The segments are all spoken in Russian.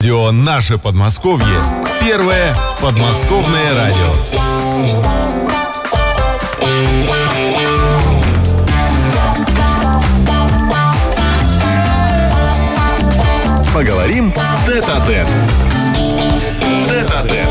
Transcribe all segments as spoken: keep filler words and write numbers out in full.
Радио «Наше Подмосковье» – первое подмосковное радио. Поговорим тет-а-тет. Тет-а-тет.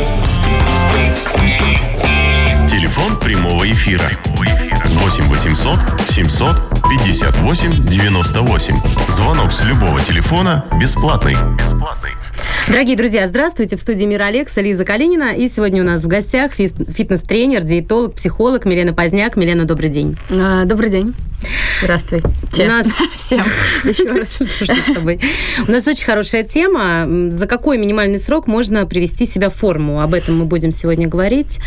Телефон прямого эфира восемь восемьсот семьсот пятьдесят восемь девяносто восемь. Звонок с любого телефона бесплатный. Бесплатный. Дорогие друзья, здравствуйте. В студии Мир Алекса, Лиза Калинина. И сегодня у нас в гостях фитнес-тренер, диетолог, психолог Милена Поздняк. Милена, добрый день. А, добрый день. Здравствуй. У нас всем еще раз с тобой. У нас очень хорошая тема. За какой минимальный срок можно привести себя в форму? Об этом мы будем сегодня говорить.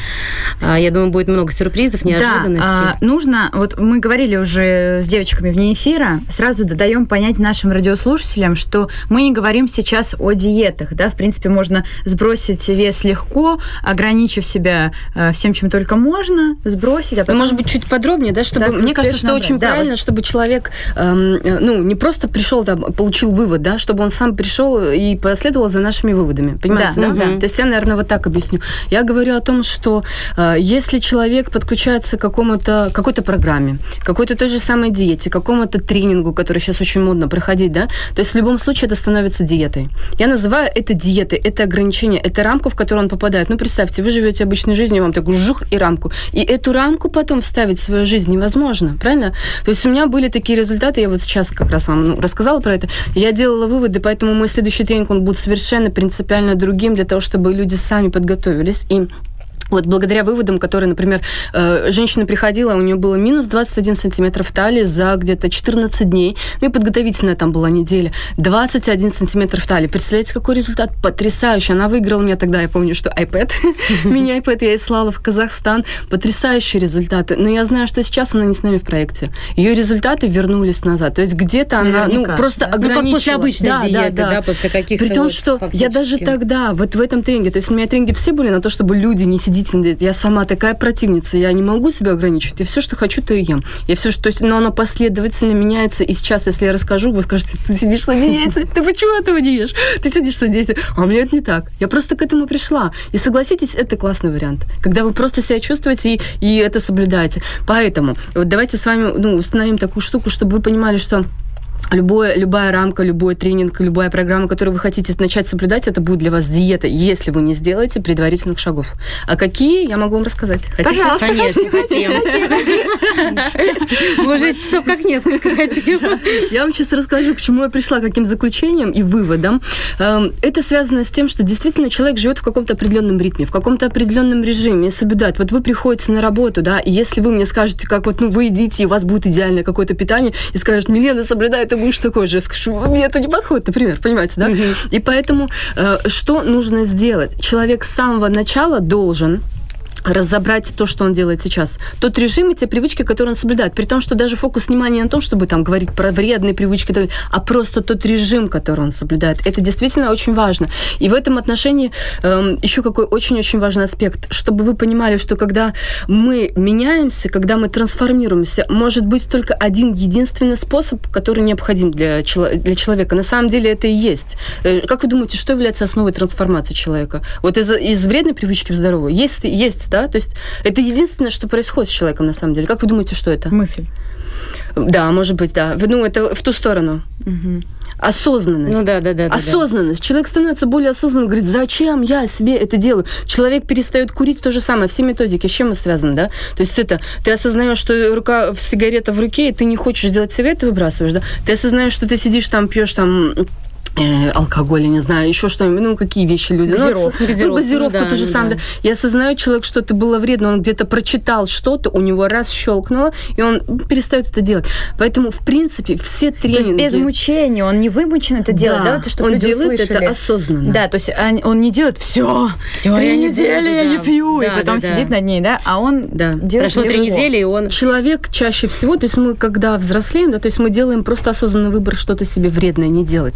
Я думаю, будет много сюрпризов, неожиданностей. Да, нужно, вот мы говорили уже с девочками вне эфира, сразу даем понять нашим радиослушателям, что мы не говорим сейчас о диетах, да, в принципе, можно сбросить вес легко, ограничив себя всем, чем только можно, сбросить, а потом... Может быть, чуть подробнее, да, чтобы... Мне кажется, что очень да, правильно, вот. Чтобы человек, эм, ну, не просто пришел там, получил вывод, да, чтобы он сам пришел и последовал за нашими выводами, понимаете, да? да? Угу. То есть я, наверное, вот так объясню. Я говорю о том, что э, если человек подключается к какому-то, какой-то программе, какой-то той же самой диете, какому-то тренингу, который сейчас очень модно проходить, да, то есть в любом случае это становится диетой. Я называю это диетой, это ограничение, это рамка, в которую он попадает. Ну, представьте, вы живете обычной жизнью, вам такой жух и рамку. И эту рамку потом вставить в свою жизнь невозможно, правильно? То есть у меня были такие результаты, я вот сейчас как раз вам ну, рассказала про это, я делала выводы, поэтому мой следующий тренинг, он будет совершенно принципиально другим для того, чтобы люди сами подготовились. И вот благодаря выводам, которые, например, женщина приходила, у нее было минус двадцать один сантиметр в талии за где-то четырнадцать дней, ну и подготовительная там была неделя, двадцать один сантиметр в талии. Представляете, какой результат? Потрясающий. Она выиграла у меня тогда, я помню, что iPad. Меня iPad я и слала в Казахстан. Потрясающие результаты. Но я знаю, что сейчас она не с нами в проекте. Ее результаты вернулись назад. То есть где-то она, ну, просто ограничила. Ну, как после обычной диеты, да, после каких-то... При том, что я даже тогда, вот в этом тренинге, то есть у меня тренинги все были на то, чтобы люди не сидели. Я сама такая противница, я не могу себя ограничивать. Я все, что хочу, то и ем. Я все, что, то есть, но оно последовательно меняется. И сейчас, если я расскажу, вы скажете, ты сидишь на диете, ты почему этого не ешь? Ты сидишь на диете. А у меня это не так. Я просто к этому пришла. И согласитесь, это классный вариант. Когда вы просто себя чувствуете и, и это соблюдаете. Поэтому вот давайте с вами ну, установим такую штуку, чтобы вы понимали, что Любое, любая рамка, любой тренинг, любая программа, которую вы хотите начать соблюдать, это будет для вас диета, если вы не сделаете предварительных шагов. А какие, я могу вам рассказать. Хотите? Пожалуйста, конечно, хотим. Мы уже часов как несколько хотим. Я вам сейчас расскажу, к чему я пришла, к каким заключениям и выводам. Это связано с тем, что действительно человек живет в каком-то определенном ритме, в каком-то определенном режиме, соблюдает. Вот вы приходите на работу, да, и если вы мне скажете, как вот ну, вы едите, и у вас будет идеальное какое-то питание, и скажете, Милена, соблюдай, ты будешь такой же. Я скажу, мне это не подходит, например, понимаете, да? Mm-hmm. И поэтому э, что нужно сделать? Человек с самого начала должен разобрать то, что он делает сейчас. Тот режим и те привычки, которые он соблюдает. При том, что даже фокус внимания не на том, чтобы там говорить про вредные привычки, а просто тот режим, который он соблюдает. Это действительно очень важно. И в этом отношении э, еще какой очень-очень важный аспект, чтобы вы понимали, что когда мы меняемся, когда мы трансформируемся, может быть только один единственный способ, который необходим для, чело- для человека. На самом деле это и есть. Э, как вы думаете, что является основой трансформации человека? Вот из, из вредной привычки в здоровую есть, есть да, то есть это единственное, что происходит с человеком на самом деле. Как вы думаете, что это? Мысль. Да, может быть, да. Ну, это в ту сторону. Угу. Осознанность. Ну, да, да, да. Осознанность. Да. Человек становится более осознанным, говорит, зачем я себе это делаю? Человек перестает курить, то же самое. Все методики, с чем мы связаны, да? То есть это, ты осознаешь, что рука, сигарета в руке, и ты не хочешь делать сигареты, выбрасываешь, да? Ты осознаешь, что ты сидишь там, пьешь там... Э, алкоголь, я не знаю, еще что-нибудь, ну, какие вещи люди. Газировка. Ну, газировка, газировка да, то же да. самое. Я осознаю, человек, что это было вредно, он где-то прочитал что-то, у него раз щелкнуло, и он перестает это делать. Поэтому, в принципе, все тренинги... То есть без мучения, он не вымучен это делает, да? Да, Это, чтобы он люди делает услышали. это осознанно. Да, то есть он не делает все, Всё, три я не недели буду, я да. не пью, Да, и потом да, да. сидит над ней, да, а он Да. делает Прошло три его. недели, и он... Человек чаще всего, то есть мы, когда взрослеем, да, то есть мы делаем просто осознанный выбор что-то себе вредное не делать, правильно,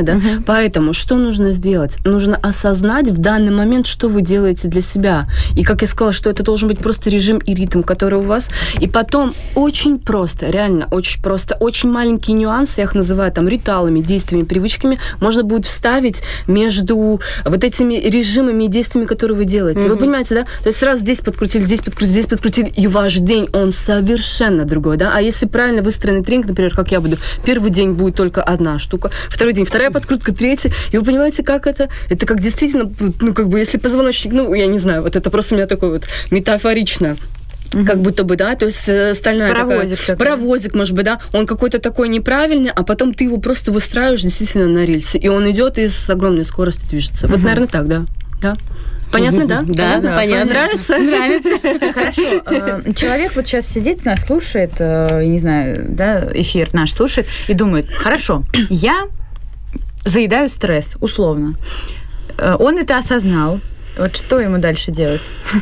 да? Uh-huh. Поэтому что нужно сделать? Нужно осознать в данный момент, что вы делаете для себя. И, как я сказала, что это должен быть просто режим и ритм, который у вас. И потом очень просто, реально очень просто, очень маленькие нюансы, я их называю там ритуалами, действиями, привычками, можно будет вставить между вот этими режимами и действиями, которые вы делаете. Mm-hmm. Вы понимаете, да? То есть раз здесь подкрутили, здесь подкрутили, здесь подкрутили, и ваш день, он совершенно другой, да? А если правильно выстроенный тренинг, например, как я буду, первый день будет только одна штука, второй день вторая подкрутка, третья, и вы понимаете, как это? Это как действительно, ну, как бы, если позвоночник, ну, я не знаю, вот это просто у меня такое вот метафорично. Mm-hmm. Как будто бы, да, то есть стальная паровозик такая, паровозик, может быть, да, он какой-то такой неправильный, а потом ты его просто выстраиваешь действительно на рельсы, и он идет и с огромной скоростью движется. Mm-hmm. Вот, наверное, так, да. Да. Понятно, да? Да, понятно. понятно. Нравится? Нравится. Хорошо. Человек вот сейчас сидит, нас слушает, не знаю, да, эфир наш слушает и думает, хорошо, я заедаю стресс, условно. Он это осознал. Вот что ему дальше делать?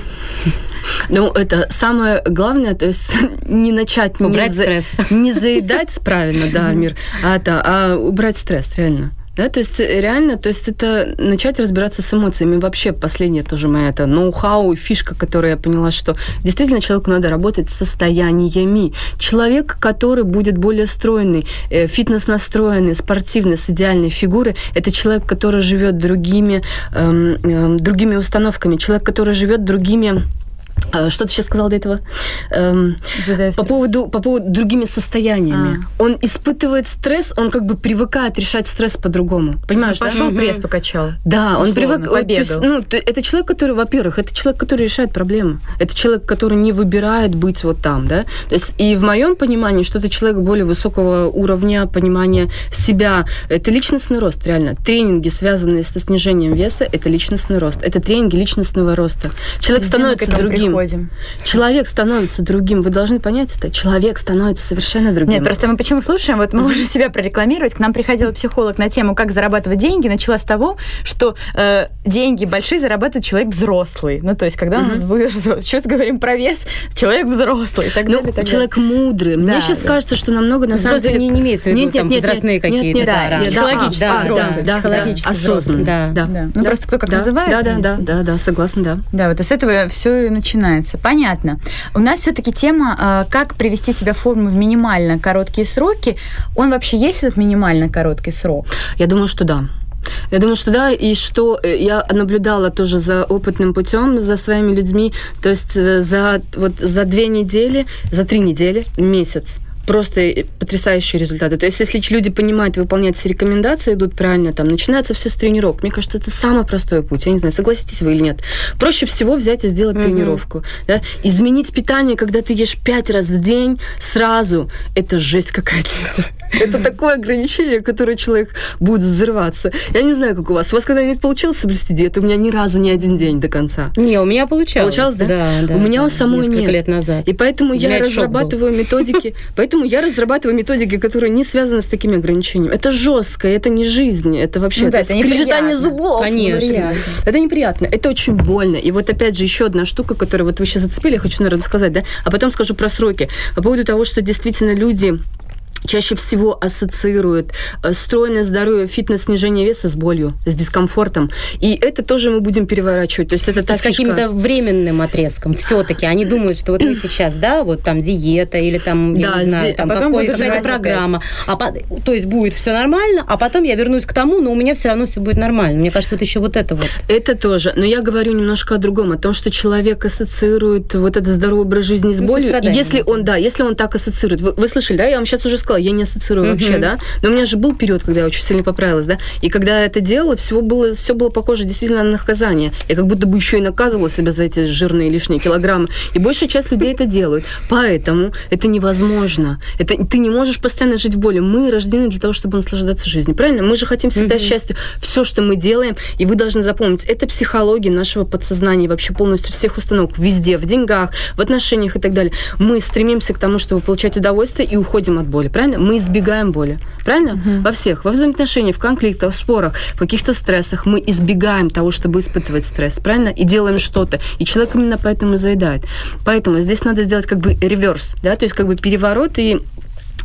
Ну, это самое главное, то есть не начать убрать не, стресс. За, не заедать, правильно, да, Мир, а, это, а убрать стресс, реально. Да, то есть реально, то есть это начать разбираться с эмоциями. Вообще, последнее тоже моя это ноу-хау, фишка, которую я поняла, что действительно человеку надо работать с состояниями. Человек, который будет более стройный, э, фитнес-настроенный, спортивный, с идеальной фигурой, это человек, который живет другими, э, э, другими установками, человек, который живет другими... Что ты сейчас сказала до этого? Эм, по, поводу, по поводу другими состояниями. А. Он испытывает стресс, он как бы привыкает решать стресс по-другому. Понимаешь, да? Пошел, пресс покачал. Да, он привык... Побегал. То есть, ну, это человек, который, во-первых, это человек, который решает проблемы. Это человек, который не выбирает быть вот там, да? То есть и в моем понимании, что это человек более высокого уровня понимания себя. Это личностный рост, реально. Тренинги, связанные со снижением веса, это личностный рост. Это тренинги личностного роста. Человек Где становится другим. Приходим. Человек становится другим. Вы должны понять это. Человек становится совершенно другим. Нет, просто мы почему слушаем? Вот мы можем себя прорекламировать. К нам приходила психолог на тему, как зарабатывать деньги. Начала с того, что э, деньги большие зарабатывает человек взрослый. Ну, то есть, когда он uh-huh. вырос. Сейчас говорим про вес. Человек взрослый. И так ну, далее, так человек далее. мудрый. Мне да, сейчас да. кажется, что намного на самом деле... Не, не имеется в виду нет, там нет, возрастные нет, какие-то. Нет, да, нет, нет, психологически да, взрослый. Да, психологически да, осознанно. Да. Да. Да. Ну, да. просто кто как да. называет. Да, да, да, да, да, согласна, да. Да, вот и с этого все и начинается. Понятно. У нас все-таки тема, как привести себя в форму в минимально короткие сроки. Он вообще есть этот минимально короткий срок? Я думаю, что да. Я думаю, что да, и что я наблюдала тоже за опытным путем, за своими людьми, то есть за, вот, за две недели, за три недели, месяц. Просто потрясающие результаты. То есть, если люди понимают, выполняют все рекомендации, идут правильно, там, начинается все с тренировок. Мне кажется, это самый простой путь. Я не знаю, согласитесь вы или нет. Проще всего взять и сделать mm-hmm. тренировку. Да? Изменить питание, когда ты ешь пять раз в день сразу, это жесть какая-то. Это такое ограничение, которое человек будет взрываться. Я не знаю, как у вас. У вас когда-нибудь получилось соблюсти диету? У меня ни разу ни один день до конца. Не, у меня получалось. Получалось, да? Да, да. У меня да, у самой нет. Несколько лет назад. И поэтому я разрабатываю методики. Поэтому я разрабатываю методики, которые не связаны с такими ограничениями. Это жестко, это не жизнь, это вообще ну, да, это скрежетание зубов. Конечно. Неприятно. Это неприятно, это очень больно. И вот опять же еще одна штука, которую вот вы сейчас зацепили, я хочу, наверное, сказать, да, а потом скажу про сроки. По поводу того, что действительно люди чаще всего ассоциируют стройное здоровье, фитнес, снижение веса с болью, с дискомфортом. И это тоже мы будем переворачивать. То есть это та с каким-то временным отрезком все-таки. Они думают, что вот мы сейчас, да, вот там диета или там, я да, не знаю, здесь, там а какая-то программа. А, то есть будет все нормально, а потом я вернусь к тому, но у меня все равно все будет нормально. Мне кажется, вот еще вот это вот. Это тоже. Но я говорю немножко о другом, о том, что человек ассоциирует вот этот здоровый образ жизни с болью. Ну, если он, да, если он так ассоциирует. Вы, вы слышали, да? Я вам сейчас уже сказала, я не ассоциирую uh-huh. вообще, да. Но у меня же был период, когда я очень сильно поправилась, да. И когда я это делала, все было, все было похоже действительно на наказание. Я как будто бы еще и наказывала себя за эти жирные лишние килограммы. И большая часть людей это делают. Поэтому это невозможно. Это, ты не можешь постоянно жить в боли. Мы рождены для того, чтобы наслаждаться жизнью. Правильно? Мы же хотим всегда uh-huh. счастья. Все, что мы делаем, и вы должны запомнить, это психология нашего подсознания, вообще полностью всех установок, везде, в деньгах, в отношениях и так далее. Мы стремимся к тому, чтобы получать удовольствие и уходим от боли. Правильно? Мы избегаем боли. Правильно? Uh-huh. Во всех. Во взаимоотношениях, в конфликтах, в спорах, в каких-то стрессах мы избегаем того, чтобы испытывать стресс. Правильно? И делаем что-то. И человек именно поэтому заедает. Поэтому здесь надо сделать как бы реверс, да, то есть как бы переворот и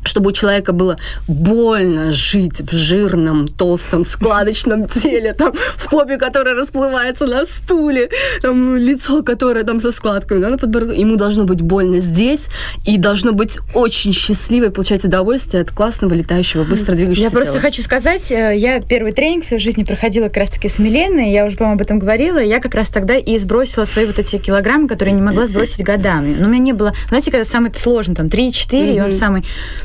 чтобы у человека было больно жить в жирном, толстом, складочном теле, там, в попе, которая расплывается на стуле, там, лицо, которое там со складками, да, на подбородке. Ему должно быть больно здесь, и должно быть очень счастливо и получать удовольствие от классного, летающего, быстро двигающегося Я тела. просто хочу сказать, я первый тренинг в своей жизни проходила как раз-таки с Миленой, я уже, по-моему, об этом говорила, я как раз тогда и сбросила свои вот эти килограммы, которые не могла сбросить годами. Но у меня не было, знаете, когда самый сложный, там, три-четыре, mm-hmm. и он самый...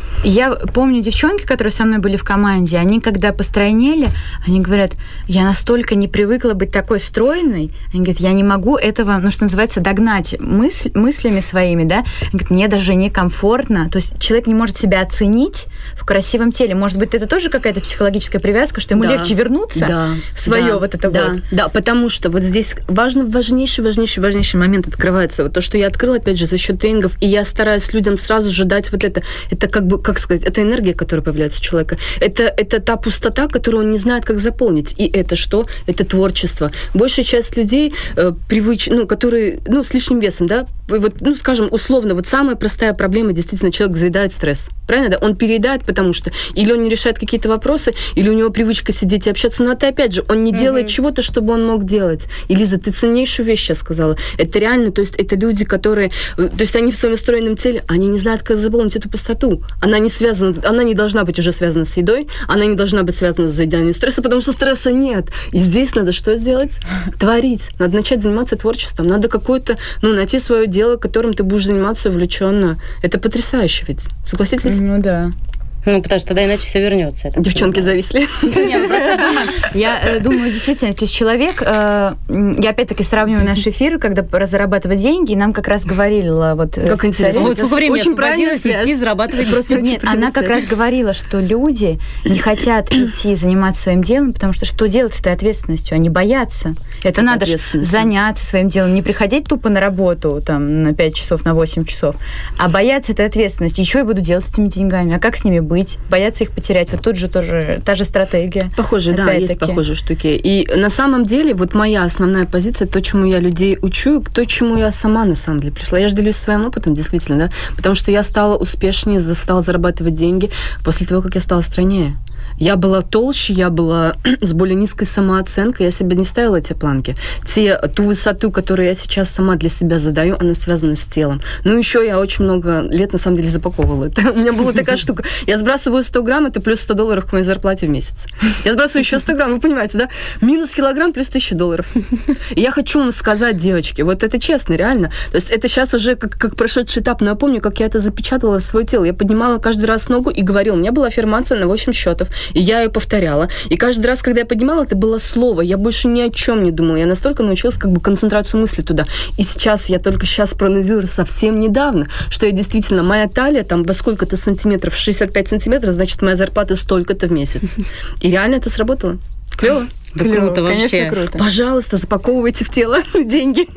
Я помню девчонки, которые со мной были в команде, они когда постройнели, они говорят, я настолько не привыкла быть такой стройной, они говорят, я не могу этого, ну, что называется, догнать мысль, мыслями своими, да, они говорят, мне даже некомфортно, то есть человек не может себя оценить в красивом теле, может быть, это тоже какая-то психологическая привязка, что ему да. легче вернуться да. в свое да. вот это да. вот. Да, потому что вот здесь важно, важнейший, важнейший, важнейший момент открывается, вот то, что я открыла, опять же, за счет тренингов, и я стараюсь людям сразу же дать вот это, это как бы, как сказать, это энергия, которая появляется у человека. Это, это та пустота, которую он не знает, как заполнить. И это что? Это творчество. Большая часть людей, э, привыч... ну, которые, ну, с лишним весом, да, вот, ну, скажем, условно, вот самая простая проблема, действительно, человек заедает стресс. Правильно, да? Он переедает, потому что или он не решает какие-то вопросы, или у него привычка сидеть и общаться, но это, опять же, он не mm-hmm. делает чего-то, чтобы он мог делать. И, Лиза, ты ценнейшую вещь сейчас сказала. Это реально, то есть это люди, которые, то есть они в своем устроенном теле, они не знают, как заполнить эту пустоту. Она не связана, она не должна быть уже связана с едой, она не должна быть связана с заеданием стресса, потому что стресса нет. И здесь надо что сделать? Творить. Надо начать заниматься творчеством. Надо какое-то, ну, найти свое дело, которым ты будешь заниматься увлеченно. Это потрясающе ведь. Согласитесь? Ну да. Ну, потому что тогда иначе все вернется. Девчонки зависли. Нет, просто думаю, я думаю, действительно, то есть человек, я опять-таки сравниваю наши эфиры, когда разрабатывать деньги, и нам как раз говорила вот... Как интересно. Вот сколько времени очень правильно идти зарабатывать. Просто нет, она как раз говорила, что люди не хотят идти заниматься своим делом, потому что что делать с этой ответственностью? Они боятся. Это надо заняться своим делом, не приходить тупо на работу там на пять часов, на восемь часов, а бояться этой ответственности. И что я буду делать с этими деньгами? А как с ними быть? Боятся их потерять. Вот тут же тоже та же стратегия. Похожие, да, есть похожие штуки. И на самом деле вот моя основная позиция, то, чему я людей учу, то, чему я сама на самом деле пришла. Я же делюсь своим опытом, действительно, да, потому что я стала успешнее, стала зарабатывать деньги после того, как я стала стройнее. Я была толще, я была с более низкой самооценкой, я себе не ставила эти планки. Те, ту высоту, которую я сейчас сама для себя задаю, она связана с телом. Ну, еще я очень много лет, на самом деле, запаковывала это. У меня была такая штука. Я сбрасываю сто грамм, это плюс сто долларов к моей зарплате в месяц. Я сбрасываю еще сто грамм, вы понимаете, да? Минус килограмм плюс тысяча долларов. И я хочу вам сказать, девочки, вот это честно, реально. То есть это сейчас уже как, как прошедший этап, но я помню, как я это запечатала в свое тело. Я поднимала каждый раз ногу и говорила, у меня была аффирмация на восемь счетов. И я ее повторяла. И каждый раз, когда я поднимала, это было слово. Я больше ни о чем не думала. Я настолько научилась как бы концентрацию мысли туда. И сейчас, я только сейчас проанализировала совсем недавно, что я действительно, моя талия там во сколько-то сантиметров, шестьдесят пять сантиметров, значит, моя зарплата столько-то в месяц. И реально это сработало. Клево. Да круто вообще. Круто. Пожалуйста, запаковывайте в тело деньги.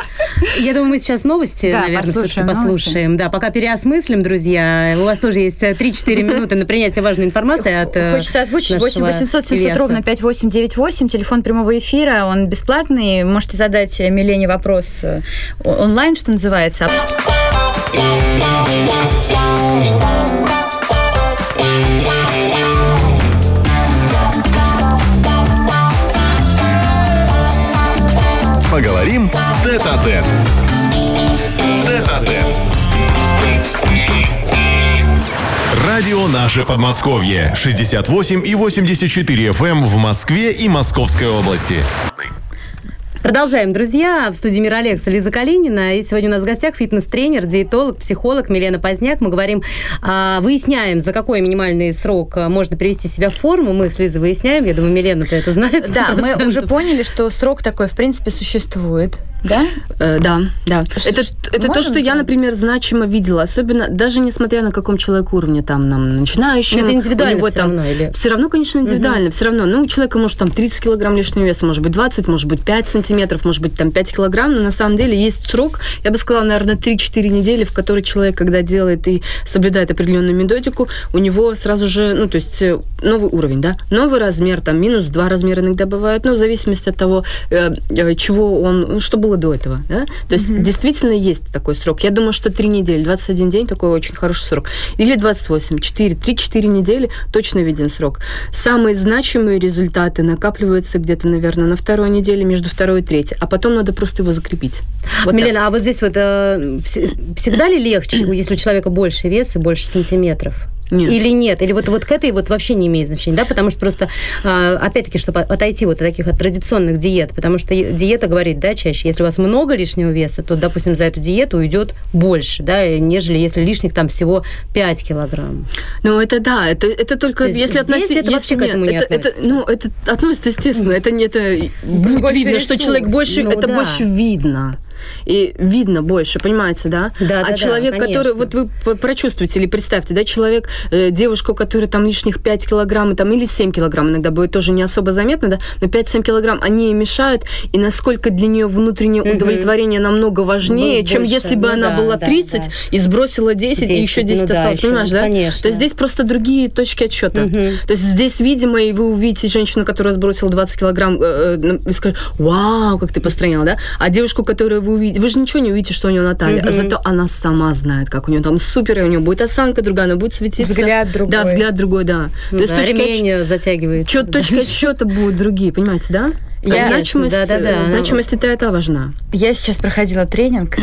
Я думаю, мы сейчас новости, да, наверное, все-таки послушаем. Новости. Да, пока переосмыслим, друзья. У вас тоже есть три-четыре минуты на принятие важной информации от Хочется озвучить восемь восемьсот семьсот ровно пять восемь девять восемь, телефон прямого эфира, он бесплатный. Можете задать Милене вопрос онлайн, что называется. Поговорим тет-а-тет. Тет-а-тет. Радио «Наше Подмосковье». шестьдесят восемь и восемьдесят четыре эф эм в Москве и Московской области. Продолжаем, друзья. В студии «Мир Алекса» Лиза Калинина. И сегодня у нас в гостях фитнес-тренер, диетолог, психолог Милена Поздняк. Мы говорим, выясняем, за какой минимальный срок можно привести себя в форму. Мы с Лизой выясняем. Я думаю, Милена-то это знает. Да, мы уже поняли, что срок такой, в принципе, существует. Да? Э, да, да. Что, это это то, что там? Я, например, значимо видела. Особенно, даже несмотря на каком человек уровне, там, нам, начинающим. Это индивидуально него, все там, равно? Или? Все равно, конечно, индивидуально. Угу. Все равно. Ну, у человека может там тридцать килограмм лишнего веса, может быть двадцать, может быть пять сантиметров, может быть там пять килограмм. Но на самом деле есть срок, я бы сказала, наверное, три-четыре недели, в который человек, когда делает и соблюдает определенную методику, у него сразу же, ну, то есть новый уровень, да, новый размер, там, минус два размера иногда бывает, ну, в зависимости от того, э, чего он, что было было до этого, да? То есть mm-hmm. действительно есть такой срок. Я думаю, что три недели, двадцать один день такой очень хороший срок. Или двадцать восемь, четыре, три-четыре недели точно виден срок. Самые значимые результаты накапливаются где-то, наверное, на второй неделе, между второй и третьей, а потом надо просто его закрепить. Вот Милена, так. а вот здесь вот э, всегда ли легче, если у человека больше веса и больше сантиметров? Нет. Или нет? Или вот, вот к этой вот вообще не имеет значения, да? Потому что просто, опять-таки, чтобы отойти вот от таких от традиционных диет, потому что диета говорит, да, чаще, если у вас много лишнего веса, то, допустим, за эту диету уйдет больше, да, нежели если лишних там всего пять килограмм. Ну, это да, это, это только то есть если относиться... это вообще нет, к этому не это, относится? Это, ну, это относится, естественно, это не это будет видно, ресурс. Что человек больше, ну, это да. больше видно. И видно больше, понимаете, да? Да, а да, человек, да, который, вот вы прочувствуете или представьте, да, человек, э, девушку, которая там лишних пять килограмм, там, или семь килограмм иногда будет тоже не особо заметно, да, но пять-семь килограмм, они ей мешают, и насколько для нее внутреннее угу. удовлетворение намного важнее, Больше. чем если бы ну, она да, была тридцать да, да. и сбросила десять, десять и еще десять ну, осталось, да, понимаешь, еще, да? Конечно. То есть здесь просто другие точки отсчета. Угу. То есть здесь, видимо, и вы увидите женщину, которая сбросила двадцать килограмм, э, э, и скажете, вау, как ты постранила, да? А девушку, которую вы увидите, вы же ничего не увидите, что у нее на талии, mm-hmm. зато она сама знает, как у нее там супер, и у нее будет осанка другая, она будет светиться. Взгляд другой. Да, взгляд другой, да. Ну, То да, есть ремень отч... затягивает. Чё, точки отсчета будут другие, понимаете, да? Я, значимость, да, да, да, значимость это, это важна. Я сейчас проходила тренинг,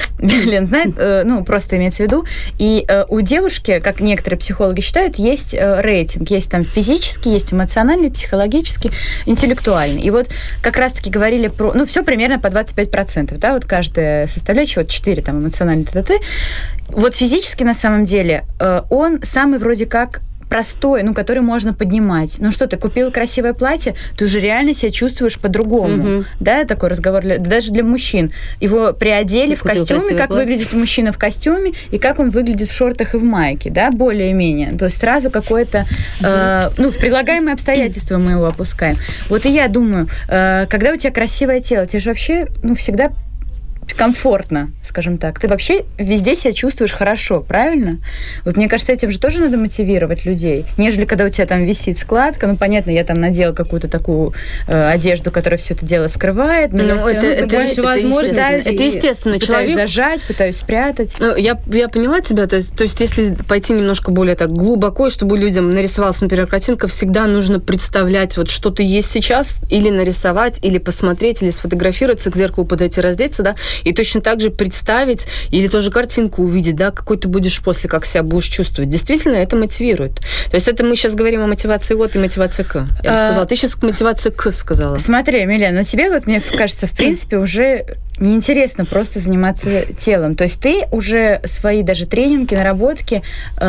Лен знает, э, ну, просто имеется в виду, и э, у девушки, как некоторые психологи считают, есть э, рейтинг, есть там физический, есть эмоциональный, психологический, интеллектуальный. И вот как раз-таки говорили про, ну, все примерно по двадцать пять процентов, да, вот каждая составляющая, вот четыре там эмоциональный т-т-т. Вот физически на самом деле э, он самый вроде как простой, ну, который можно поднимать. Ну что, ты купил красивое платье, ты уже реально себя чувствуешь по-другому. Mm-hmm. Да, такой разговор для, даже для мужчин. Его приодели в костюме, как платье. Выглядит мужчина в костюме, и как он выглядит в шортах и в майке, да, более-менее. То есть сразу какое-то, mm-hmm. э, ну, в прилагаемые обстоятельства мы его опускаем. Вот и я думаю, э, когда у тебя красивое тело, тебе же вообще, ну, всегда комфортно, скажем так. Ты вообще везде себя чувствуешь хорошо, правильно? Вот мне кажется, этим же тоже надо мотивировать людей, нежели когда у тебя там висит складка. Ну, понятно, я там надела какую-то такую э, одежду, которая все это дело скрывает, но, но я это, это, больше возможностей. Это естественно. Пытаюсь человек... зажать, пытаюсь спрятать. Ну, я, я поняла тебя, то есть, то есть если пойти немножко более так глубоко, чтобы людям нарисовалась, например, картинка, всегда нужно представлять, вот что ты есть сейчас, или нарисовать, или посмотреть, или сфотографироваться, к зеркалу подойти, раздеться, да, и точно так же представить или тоже картинку увидеть, да, какой ты будешь после, как себя будешь чувствовать. Действительно, это мотивирует. То есть это мы сейчас говорим о мотивации от и мотивации к. Я бы сказала. Ты сейчас к мотивации к сказала. Смотри, Милена, ну тебе вот, мне кажется, в принципе, уже неинтересно просто заниматься телом. То есть ты уже свои даже тренинги, наработки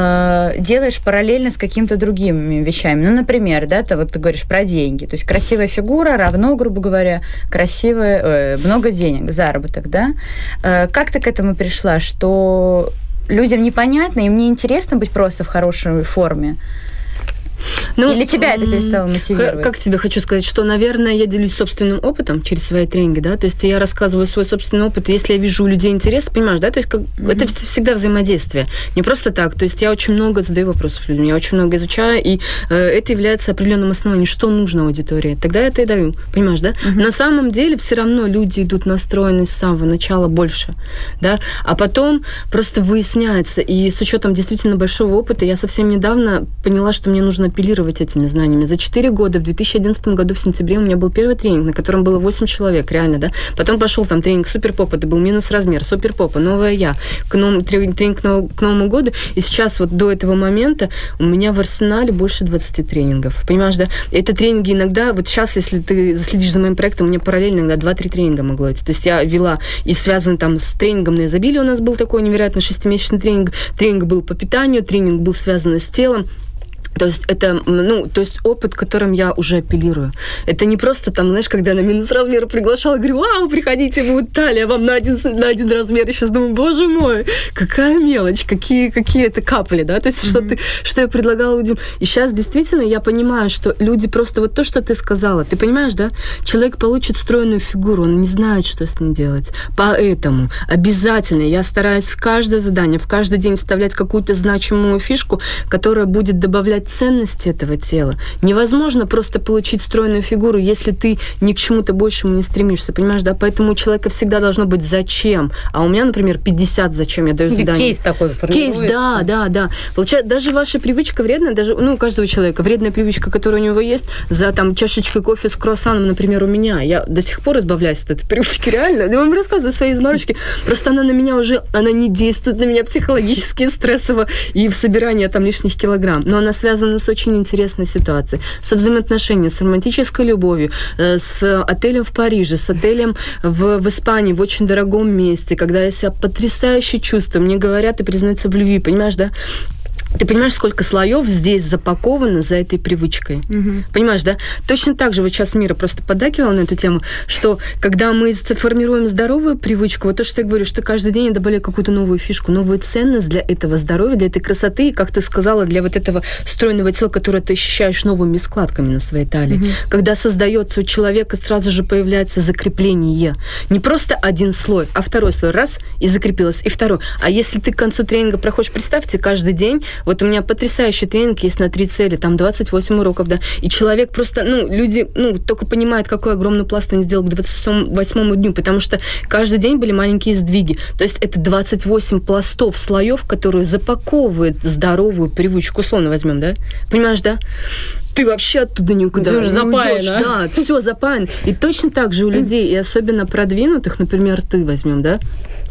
э, делаешь параллельно с какими-то другими вещами. Ну, например, да, ты, вот ты говоришь про деньги. То есть красивая фигура равно, грубо говоря, красивое, э, много денег, заработок, да? Э, как ты к этому пришла, что людям непонятно, им неинтересно быть просто в хорошей форме? Ну, или тебя это перестало мотивировать? Как тебе хочу сказать, что, наверное, я делюсь собственным опытом через свои тренинги, да, то есть я рассказываю свой собственный опыт, если я вижу у людей интерес, понимаешь, да, то есть как, mm-hmm. это всегда взаимодействие, не просто так, то есть я очень много задаю вопросов людям, я очень много изучаю, и э, это является определенным основанием, что нужно аудитории, тогда я это и даю, понимаешь, да? Mm-hmm. На самом деле все равно люди идут настроены с самого начала больше, да, а потом просто выясняется, и с учетом действительно большого опыта, я совсем недавно поняла, что мне нужно апеллировать этими знаниями. За четыре года, в две тысячи одиннадцатом году в сентябре у меня был первый тренинг, на котором было восемь человек, реально, да. Потом пошел там тренинг Суперпоп, это был минус размер, Суперпопа, новая я, к новому, тренинг к новому, к новому году, и сейчас вот до этого момента у меня в арсенале больше двадцати тренингов, понимаешь, да. Это тренинги иногда, вот сейчас, если ты следишь за моим проектом, у меня параллельно иногда два-три тренинга могло идти. То есть я вела и связан там с тренингом на изобилие, у нас был такой невероятно шестимесячный тренинг, тренинг был по питанию, тренинг был связан с телом. То есть это, ну, то есть опыт, которым я уже апеллирую. Это не просто там, знаешь, когда на минус размер приглашала, говорю, вау, приходите, будет талия вам на один, на один размер. Я сейчас думаю, боже мой, какая мелочь, какие, какие это капли, да, то есть mm-hmm. что, ты, что я предлагала людям. И сейчас действительно я понимаю, что люди просто вот то, что ты сказала, ты понимаешь, да, человек получит стройную фигуру, он не знает, что с ней делать. Поэтому обязательно я стараюсь в каждое задание, в каждый день вставлять какую-то значимую фишку, которая будет добавлять ценность этого тела. Невозможно просто получить стройную фигуру, если ты ни к чему-то большему не стремишься, понимаешь, да? Поэтому у человека всегда должно быть зачем. А у меня, например, пятьдесят зачем я даю задание. Кейс такой формируется. Кейс, да, да, да. Получается, даже ваша привычка вредная, даже, ну, у каждого человека вредная привычка, которая у него есть, за там чашечкой кофе с круассаном, например, у меня, я до сих пор избавляюсь от этой привычки, реально. Я вам рассказываю свои заморочки. Просто она на меня уже, она не действует на меня психологически, стрессово и в собирании там лишних килограмм. Но она связана с очень интересной ситуацией. Со взаимоотношениями, с романтической любовью, с отелем в Париже, с отелем в, в Испании, в очень дорогом месте, когда я себя потрясающе чувствую. Мне говорят и признаются в любви, понимаешь, да? Ты понимаешь, сколько слоев здесь запаковано за этой привычкой? Угу. Понимаешь, да? Точно так же вот сейчас Мира просто поддакивала на эту тему, что когда мы формируем здоровую привычку, вот то, что я говорю, что каждый день я добавляю какую-то новую фишку, новую ценность для этого здоровья, для этой красоты, и, как ты сказала, для вот этого стройного тела, которое ты ощущаешь новыми складками на своей талии. Угу. Когда создается у человека, сразу же появляется закрепление. Не просто один слой, а второй слой. Раз, и закрепилось, и второй. А если ты к концу тренинга проходишь, представьте, каждый день. Вот у меня потрясающий тренинг есть на три цели, там двадцать восемь уроков, да, и человек просто, ну, люди, ну, только понимают, какой огромный пласт они сделали к двадцать восьмому дню, потому что каждый день были маленькие сдвиги. То есть это двадцать восемь пластов, слоев, которые запаковывают здоровую привычку, условно возьмем, да? Понимаешь, да? Ты вообще оттуда никуда ты уже не уйдёшь. запаян, Да, все запаян. И точно так же у людей, и особенно продвинутых, например, ты возьмем, да?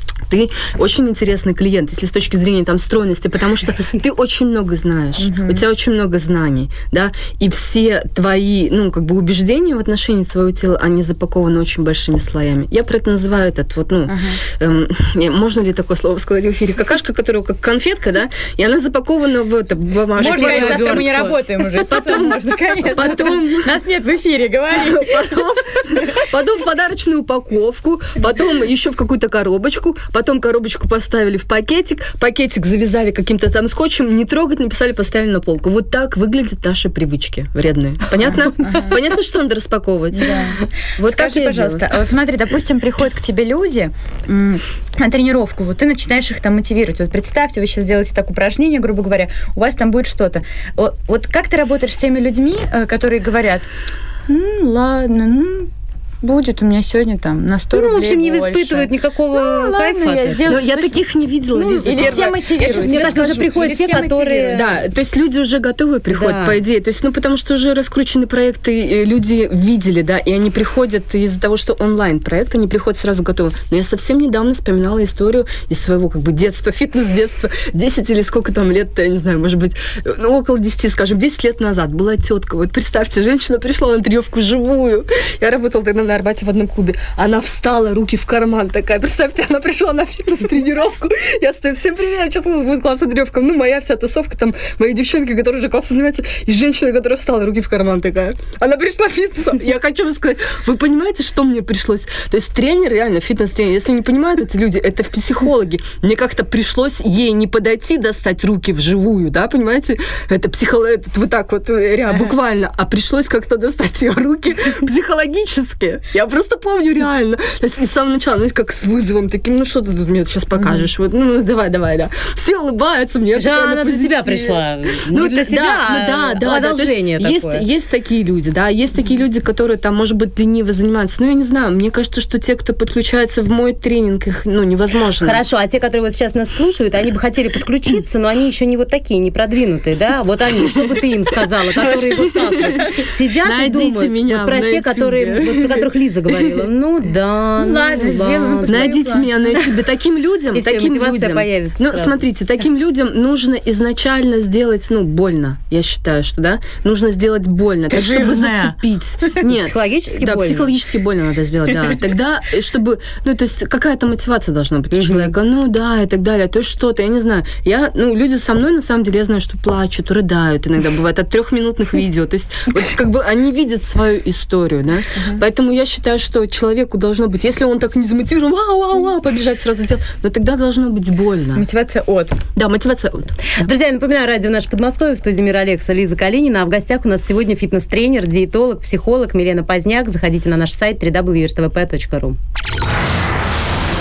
Ты очень интересный клиент, если с точки зрения там стройности, потому что ты очень много знаешь, uh-huh. у тебя очень много знаний, да, и все твои, ну, как бы убеждения в отношении своего тела, они запакованы очень большими слоями. Я про это называю этот вот, ну, uh-huh. эм, можно ли такое слово сказать в эфире? Какашка, которая как конфетка, да, и она запакована в это, в бумажку. Можно, говорить, завтра мы не работаем уже. Потом можно, конечно. Потом... Нас нет в эфире, говори. Потом, потом в подарочную упаковку, потом еще в какую-то коробочку, потом коробочку поставили в пакетик, пакетик завязали каким-то там скотчем, не трогать, написали, поставили на полку. Вот так выглядят наши привычки вредные. Понятно? Ага. Понятно, что надо распаковывать? Да. Вот скажи, пожалуйста, вот смотри, допустим, приходят к тебе люди м- на тренировку, вот ты начинаешь их там мотивировать. Вот представьте, вы сейчас делаете так упражнение, грубо говоря, у вас там будет что-то. Вот, вот как ты работаешь с теми людьми, которые говорят, м-м, ладно, ну... будет у меня сегодня там на сто рублей. Ну, в общем, не больше. испытывают никакого ну, кайфа. Ладно, я сделаю. Но я таких не видела. Ну, Лиза, или первое. все мотивируют. Мне кажется, уже приходят те, которые... Да, то есть люди уже готовы приходят, да. По идее. То есть, ну, потому что уже раскручены проекты, люди видели, да, и они приходят из-за того, что онлайн-проект, они приходят сразу готовы. Но я совсем недавно вспоминала историю из своего, как бы, детства, фитнес-детства, десять или сколько там лет, я не знаю, может быть, ну, около десяти, скажем, десять лет назад была тетка. Вот представьте, женщина пришла на тренировку живую. Я работала тогда на Арбате в одном клубе. Она встала, руки в карман такая. Представьте, она пришла на фитнес-тренировку. Я стою, всем привет, сейчас у нас будет классная тренировка. Ну, моя вся тусовка, там, мои девчонки, которые уже классно занимаются, и женщина, которая встала, руки в карман такая. Она пришла в фитнес. Я хочу вам сказать, вы понимаете, что мне пришлось? То есть тренер, реально, фитнес-тренер, если не понимают эти люди, это в психологи. Мне как-то пришлось ей не подойти, достать руки вживую, да, понимаете? Это психология, вот так вот, реально, буквально. А пришлось как-то достать ее руки психологически. Я просто помню, реально. То есть с самого начала, знаете, как с вызовом таким, ну что ты тут мне сейчас покажешь? Mm-hmm. Вот, ну давай, давай, да. Все улыбаются мне. Жа, она для тебя пришла. Ну, не для себя, да, а да, да, одолжение да. такое. Есть, есть такие люди, да, есть mm-hmm. такие люди, которые там, может быть, лениво занимаются. Ну, я не знаю, мне кажется, что те, кто подключается в мой тренинг, их, ну, невозможно. Хорошо, а те, которые вот сейчас нас слушают, они бы хотели подключиться, но они еще не вот такие, не продвинутые, да? Вот они, что бы ты им сказала, которые вот так вот сидят найдите и думают меня вот про те, которые, вот, про которых Лиза говорила. Ну да, ну, ладно, ну, сделаем. Найдите план. Меня на ютубе. Таким людям, и таким все, людям. Появится, ну, правда. Смотрите, таким людям нужно изначально сделать, ну, больно. Я считаю, что, да, нужно сделать больно, так, чтобы зацепить. Нет. Психологически да, больно. Да, психологически больно надо сделать, да. Тогда, чтобы, ну, то есть какая-то мотивация должна быть у человека. Ну, да, и так далее. То есть что-то, я не знаю. Я, ну, люди со мной, на самом деле, я знаю, что плачут, рыдают иногда, бывает, от трехминутных видео. То есть, вот, как бы, они видят свою историю, да. Поэтому я считаю, что человеку должно быть, если он так не замотивирован, вау, вау, вау, побежать сразу делать, но тогда должно быть больно. Мотивация от. Да, мотивация от. Да. Друзья, я напоминаю, радио «Наше Подмосковье», в студии Мира Алекса, Лиза Калинина, а в гостях у нас сегодня фитнес-тренер, диетолог, психолог Милена Поздняк. Заходите на наш сайт дабл ю дабл ю дабл ю точка эр тэ вэ пэ точка ру.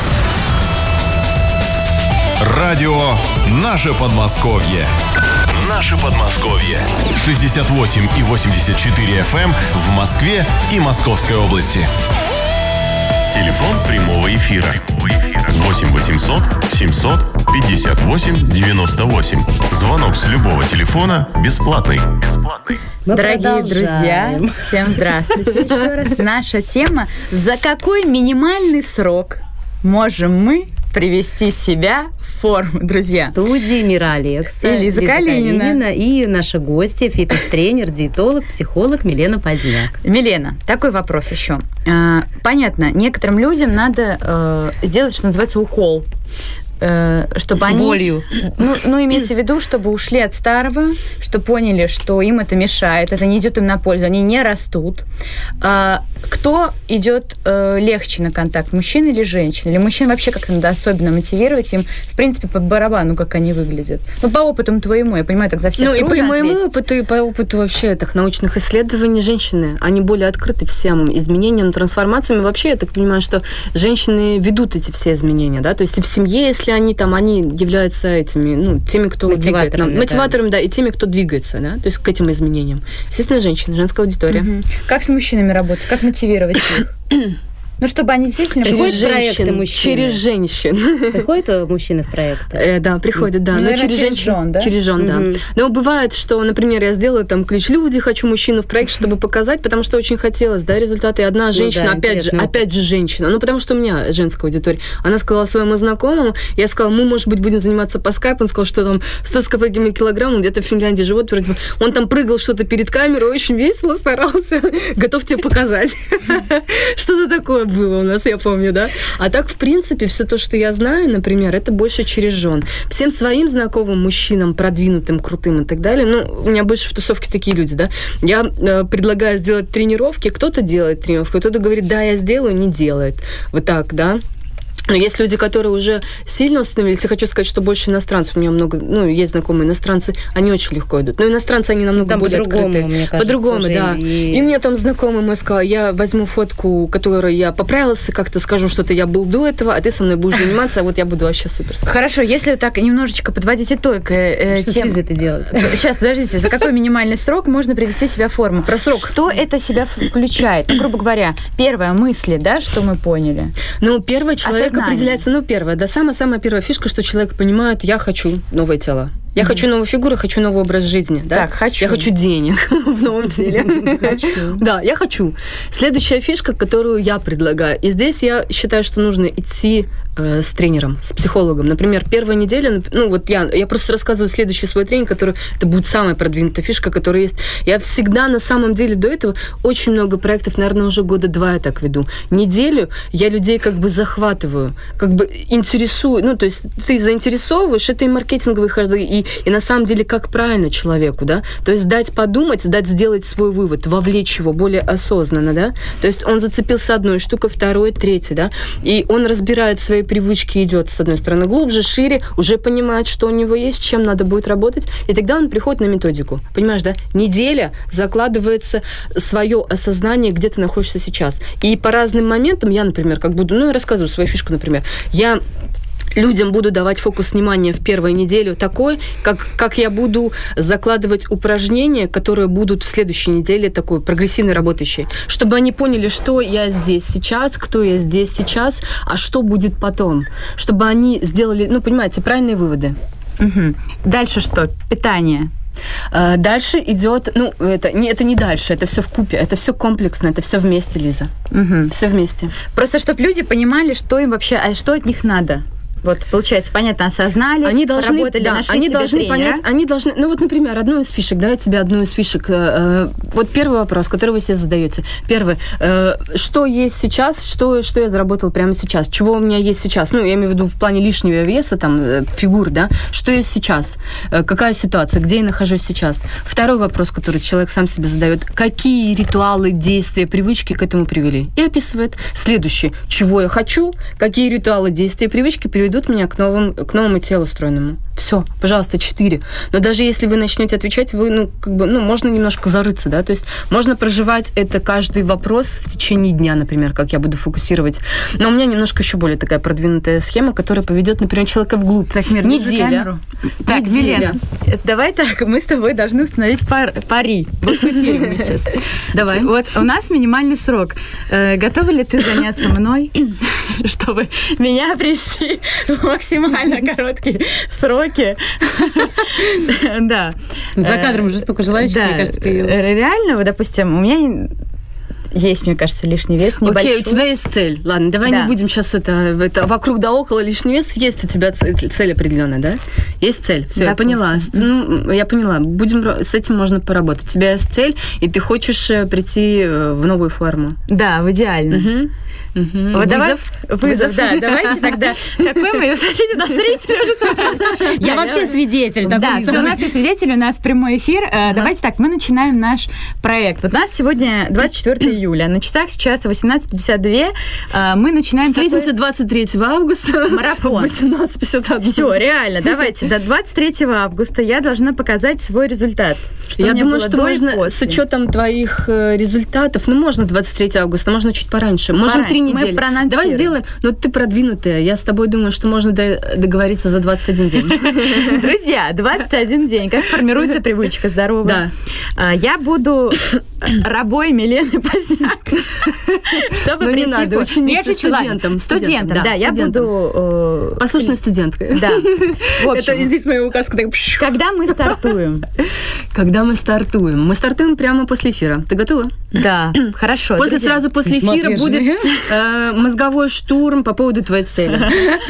Радио «Наше Подмосковье». наше Подмосковье. шестьдесят восемь и восемьдесят четыре эф эм в Москве и Московской области. Телефон прямого эфира восемь восемьсот семьсот пятьдесят восемь девяносто восемь. Звонок с любого телефона бесплатный. Бесплатный. Мы Дорогие друзья, всем здравствуйте еще раз. Наша тема: за какой минимальный срок можем мы привести себя в форму, друзья? В студии Мира Алекса, и Лиза, Лиза Калинина. Калинина и наша гостья, фитнес-тренер, диетолог, психолог Милена Поздняк. Милена, такой вопрос еще. Понятно, некоторым людям надо сделать, что называется, укол, чтобы они... Болью. Ну, ну, имейте в виду, чтобы ушли от старого, чтобы поняли, что им это мешает, это не идет им на пользу, они не растут. А, кто идет э, легче на контакт, мужчина или женщина? Или мужчин вообще как-то надо особенно мотивировать им, в принципе, по барабану, как они выглядят? Ну, по опыту твоему, я понимаю, так за всех Ну, и по трудно моему ответить. опыту, и по опыту вообще этих научных исследований женщины, они более открыты всем изменениям, трансформациям. И вообще, я так понимаю, что женщины ведут эти все изменения, да, то есть и в семье, если они там, они являются этими, ну, теми, кто двигает нам, мотиваторами, да. да, и теми, кто двигается, да, то есть к этим изменениям. Естественно, женщины, женская аудитория. Угу. Как с мужчинами работать? Как мотивировать их? Ну, чтобы они действительно... Приходят через проекты женщин, мужчины. Через женщин. Приходят мужчины в проекты? Э, да, приходят, да. Ну, но наверное, через через женщин. жен, да? Через жен, Мгм. да. Но бывает, что, например, я сделаю там ключ люди, хочу мужчину в проект, чтобы показать, потому что очень хотелось, да, результаты. И одна женщина, да, опять же, интересный опять же женщина, ну, потому что у меня женская аудитория. Она сказала своему знакомому, я сказала, мы, может быть, будем заниматься по скайпу. Он сказал, что там сто с какими килограмм, где-то в Финляндии живот вроде бы. Он там прыгал что-то перед камерой, очень весело старался, готов тебе показать. Что-то такое было у нас, я помню, да. А так, в принципе, все то, что я знаю, например, это больше через жен. Всем своим знакомым мужчинам, продвинутым, крутым и так далее, ну, у меня больше в тусовке такие люди, да, я э, предлагаю сделать тренировки, кто-то делает тренировку, кто-то говорит, да, я сделаю, не делает. Вот так, да. Но есть люди, которые уже сильно установились. Я хочу сказать, что больше иностранцев. У меня много, ну, есть знакомые иностранцы, они очень легко идут. Но иностранцы, они намного Там более по-другому, открытые. мне кажется, По-другому, уже да. и- И мне там знакомый мой сказал, я возьму фотку, которой я поправился, как-то скажу, что-то я был до этого, а ты со мной будешь заниматься, а вот я буду вообще супер. Хорошо, если так немножечко подводить итог... Э, Что тем... с Лизой это делать? Сейчас, подождите, за какой минимальный срок можно привести себя в форму? Про срок. Что это себя включает? Ну, грубо говоря, первое, мысли, да, что мы поняли. Ну, первый человек Осознание. определяется, ну, первое, да, самая-самая первая фишка, что человек понимает, я хочу новое тело. Я mm-hmm. хочу новую фигуру, хочу новый образ жизни. Да? Так, хочу. Я хочу денег в новом теле. Хочу. Да, я хочу. Следующая фишка, которую я предлагаю. И здесь я считаю, что нужно идти э, с тренером, с психологом. Например, первая неделя, ну вот я, я просто рассказываю следующий свой тренинг, который, это будет самая продвинутая фишка, которая есть. Я всегда на самом деле до этого очень много проектов, наверное, уже года два я так веду. Неделю я людей как бы захватываю, как бы интересую, ну то есть ты заинтересовываешь, это и маркетинговые ходы, и И на самом деле, как правильно человеку, да? То есть дать подумать, дать сделать свой вывод, вовлечь его более осознанно, да? То есть он зацепился одной штукой, второй, третьей, да? И он разбирает свои привычки, идет, с одной стороны, глубже, шире, уже понимает, что у него есть, чем надо будет работать, и тогда он приходит на методику. Понимаешь, да? Неделя закладывается свое осознание, где ты находишься сейчас. И по разным моментам я, например, как буду, ну, я рассказываю свою фишку, например, я людям буду давать фокус внимания в первую неделю такой, как, как я буду закладывать упражнения, которые будут в следующей неделе такой прогрессивно работающие, чтобы они поняли, что я здесь сейчас, кто я здесь сейчас, а что будет потом, чтобы они сделали, ну, понимаете, правильные выводы. Угу. Дальше что? Питание. Дальше идет, ну, это не, это не дальше, это все вкупе, это все комплексно, это все вместе, Лиза. Угу. Все вместе. Просто чтобы люди понимали, что им вообще, а что от них надо. Вот, получается, понятно, осознали, они должны, поработали, да, нашли они себе должны тренера. понять, они должны, ну вот, например, одну из фишек, давайте тебе одну из фишек. Э, вот первый вопрос, который вы себе задаете. Первый, э, что есть сейчас, что, что я заработал прямо сейчас, чего у меня есть сейчас, ну, я имею в виду в плане лишнего веса, там, э, фигур, да, что есть сейчас, э, какая ситуация, где я нахожусь сейчас. Второй вопрос, который человек сам себе задает, какие ритуалы, действия, привычки к этому привели, и описывает. Следующий, чего я хочу, какие ритуалы, действия, привычки привели приведут меня к, новым, к новому телу стройному. Все, пожалуйста, четыре. Но даже если вы начнете отвечать, вы, ну, как бы, ну, можно немножко зарыться, да, то есть можно проживать это каждый вопрос в течение дня, например, как я буду фокусировать. Но у меня немножко еще более такая продвинутая схема, которая поведет, например, человека вглубь. Так, Мир, неделя. Так, неделя. Милена, давай так, мы с тобой должны установить пар, пари. Вот в эфире мы сейчас. Давай. Вот у нас минимальный срок. Э, готова ли ты заняться мной, чтобы меня привести в максимально короткие сроки? Да. За кадром уже столько желающих, мне кажется, появилось. Реально, вот, допустим, у меня есть, мне кажется, лишний вес небольшой. Окей, у тебя есть цель. Ладно, давай Да. не будем сейчас это, это вокруг да около лишний вес. Есть у тебя цель, цель определенная, да? Есть цель. Все, я Допустим. поняла. С- Ну, я поняла. Будем ро- с этим можно поработать. У тебя есть цель, и ты хочешь э, прийти э, в новую форму. Да, в идеально. Мгм. Мгм. Вот давай- Вызов? Вызов, да. Давайте тогда. Какой мы, хотите, у нас зрители уже собрались. Я вообще свидетель Да, такой. все, у нас есть свидетели, у нас прямой эфир. Э, Давайте так, мы начинаем наш проект. Вот у нас сегодня двадцать четвёртого июля. На часах сейчас восемнадцать пятьдесят два. Э, Мы начинаем... Встретимся двадцать третьего августа. Марафон. В восемнадцать пятьдесят один. Все, реально, давайте. До двадцать третьего августа я должна показать свой результат. Что Я у меня думаю, было что до и можно с после. учетом твоих э, результатов, ну, можно двадцать третьего августа, можно чуть пораньше. Можем Пораньше. три Мы недели. проанонсируем. Давай сделаем. Ну, ты продвинутая. Я с тобой думаю, что можно до- договориться за двадцать один день. Друзья, двадцать один день. Как формируется привычка здоровая? Да. А, Я буду рабой Милены Поздняк. Чтобы Ну, не прийти надо, по- ученицей, Я шучу, ладно. студентом, Студентом, студентом, да. да, Я студентом. буду... э, Послушной студенткой. Да. В общем, Это здесь моя указка. так, когда мы стартуем? Когда мы стартуем? Мы стартуем прямо после эфира. Ты готова? Да, хорошо. После, друзья. сразу после эфира Смотри, будет же. э, мозговой штурм по поводу твоей цели.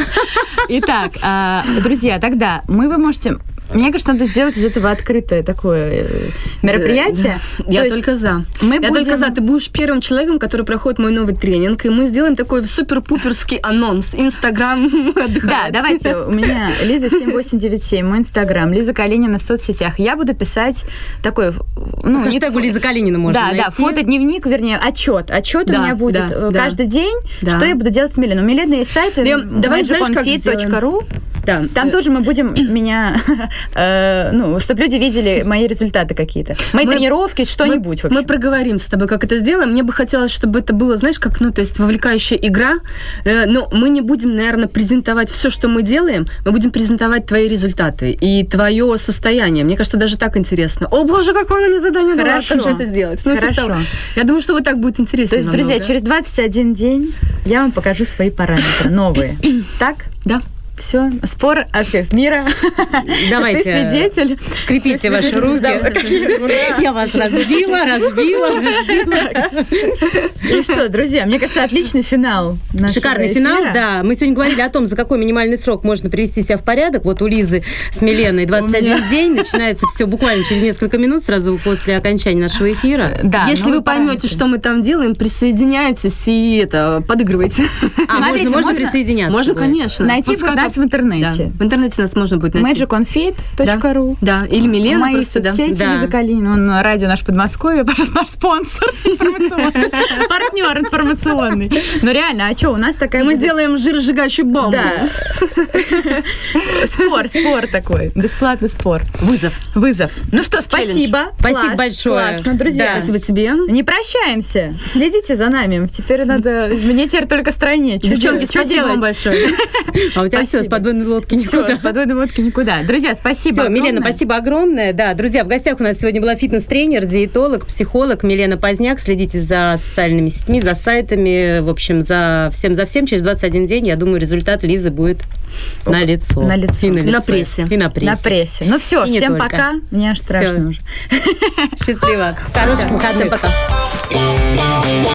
Итак, а, друзья, тогда мы вы можете... Мне кажется, надо сделать из этого открытое такое э, мероприятие. Да. То Я есть только за. мы Я будем- только за. Ты будешь первым человеком, который проходит мой новый тренинг, и мы сделаем такой супер-пуперский анонс. Инстаграм. Да, давайте, у меня Лиза семь восемь девять семь, мой инстаграм, Лиза Калинина в соцсетях. Я буду писать такой, ну, не Хэштегу Лиза Калинина можно Да, найти. да, фотодневник, вернее, отчет. Отчет у Да, меня будет да, э, да. каждый день, Да. что я буду делать с Миленой. У Милены есть сайт Я- давай, знаешь, как magiconfit точка ру. Да. Там тоже мы будем меня, э, ну, чтобы люди видели мои результаты какие-то. Мои Мы- тренировки, что-нибудь, в Мы общем. проговорим с тобой, как это сделаем. Мне бы хотелось, чтобы это было, знаешь, как, ну, то есть вовлекающая игра. Э, но мы не будем, наверное, презентовать все, что мы делаем. Мы будем презентовать твои результаты и твое состояние. Мне кажется, даже так интересно. О, боже, какое она мне задание дала. Хорошо. Как же это сделать? Ну, типа Хорошо. того. Я думаю, что вот так будет интересно. То есть, друзья, намного. через двадцать один день я вам покажу свои параметры новые. Так? Да. Все, спор от мира. Давайте. Ты свидетель. Скрепите ваши руки. Да, какие- ура. Я вас разбила, разбила, разбила. И что, друзья, мне кажется, отличный финал нашего Шикарный эфира. финал, да. Мы сегодня говорили о том, за какой минимальный срок можно привести себя в порядок. Вот у Лизы с Миленой двадцать один день. Начинается все буквально через несколько минут, сразу после окончания нашего эфира. Да, Если ну, вы поймете, параметры. что мы там делаем, присоединяйтесь и это подыгрывайте. А, Смотрите, можно, можно можно- присоединяться? Можно, будет? конечно. Найти Пускай будет нас по- в интернете. Да, в интернете нас можно будет найти. magiconfit точка ру. Да, или Милена Мои просто, да. соцсети, Да. Лиза Калинина, он радио наш Подмосковье, пожалуйста, наш спонсор информационный, партнер информационный. Ну реально, а что, у нас такая... Мы будет- сделаем жиросжигающую бомбу. Да. Спор, спор такой. Бесплатный спор. Вызов. Вызов. Ну что, спасибо. Спасибо Класс, большое. Классно, друзья. Да. Спасибо тебе. Не прощаемся. Следите за нами. Теперь надо... Мне теперь только стройнее. Чё Девчонки, делать? Чё спасибо вам делать? большое. А у тебя все, Спасибо. с подводной лодки Всё, никуда. с подводной лодки никуда. Друзья, спасибо Все, Милена, огромное. спасибо огромное. Да, друзья, в гостях у нас сегодня была фитнес-тренер, диетолог, психолог Милена Поздняк. Следите за социальными сетьми, за сайтами, в общем, за всем, за всем. Через двадцать один день, я думаю, результат Лизы будет на лицо. На лицо. И на, лице. На прессе. И на прессе. На прессе. Ну все, И не всем только. пока. Мне аж страшно Всё. уже. Счастливо. Хороших выходных. Всем пока.